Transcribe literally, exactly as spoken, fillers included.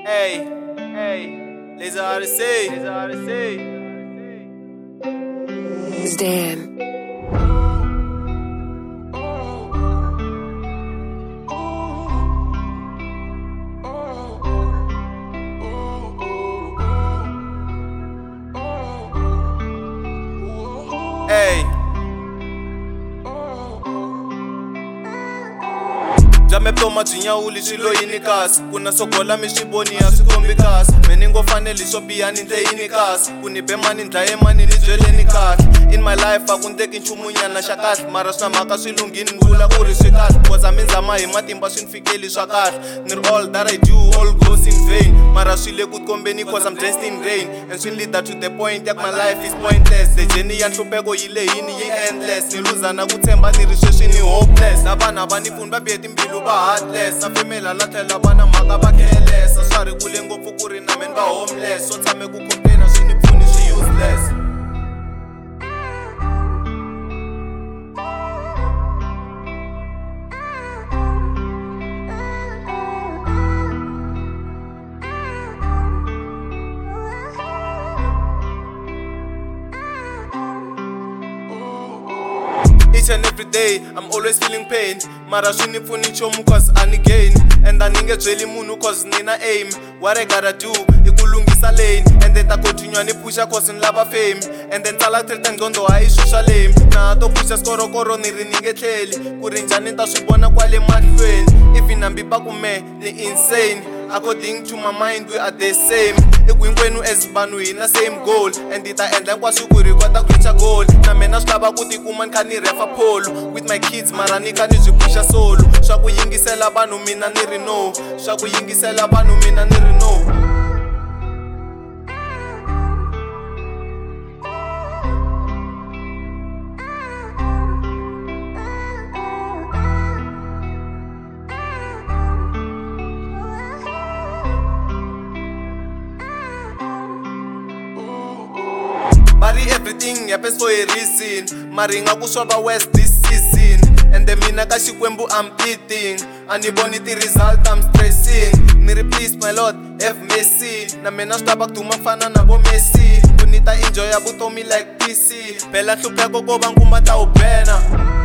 Hey, hey, Laser Odyssey, Laser Odyssey. It's Dan. Hey. Jame poma jinya uli shilo yini kasi kuna sogola mishiboni ya sikombi kasi meningo faneli shopi ya ninde yini kasi kunipe mani ndaye mani nijwele ni kasi in my life akunteki nchumunya na shakasi mara sna maka swilungini ngula uri shikasi cause aminza mahi matimba swinfikeli shakasi nir all that I do all goes in vain mara swile kutkombeni cause I'm dressed in rain and swin lead that to the point yak my life is pointless the journey ya nhlupeko yile yini yi endless niluza na kutemba nirishweshi ni hopeless nabana banifuni babiyeti mbilu ba heartless safemela lathela bana maka ba careless aswari kule ngopfu kuri na men ba homeless so tshame ku complain swini pfuni swi useless. Each and every day, I'm always feeling pain. Mara shuni pfuni chomu cause ani gain. And I ninge jweli munu cause nina aim. What I gotta do, ikulungisa lane. And then ta continue ni pusha cause nlaba fame. And then tala treta ngondo aishusha lame. Na ato pusha skoro koro niri ninge tleli. Kurinjani ta swibona kwale mahlweni. If inambipa kume, ni insane. According to my mind, we are the same. Ikwinkwenu ezibanu ina same goal. And ita endla kwa shukuri kwa ta kucha goal. Na mena shlaba kuti kuman kani refa polo. With my kids mara nika nizipusha solo. Shwa kuyingisela banu mina niri no. Shwa kuyingisela banu mina niri no. Bari everything happens for a reason. Maringa kuswaba west this season. And the mina ka xikwembu I'm eating. Aniboni ti result I'm stressing. Niri please my lord have mercy. Na mina shtaba kutuma fana na bo Messi. Kunita enjoy ya butomi like P C. Phela nhlupeko ko va nkuma ta ubhena.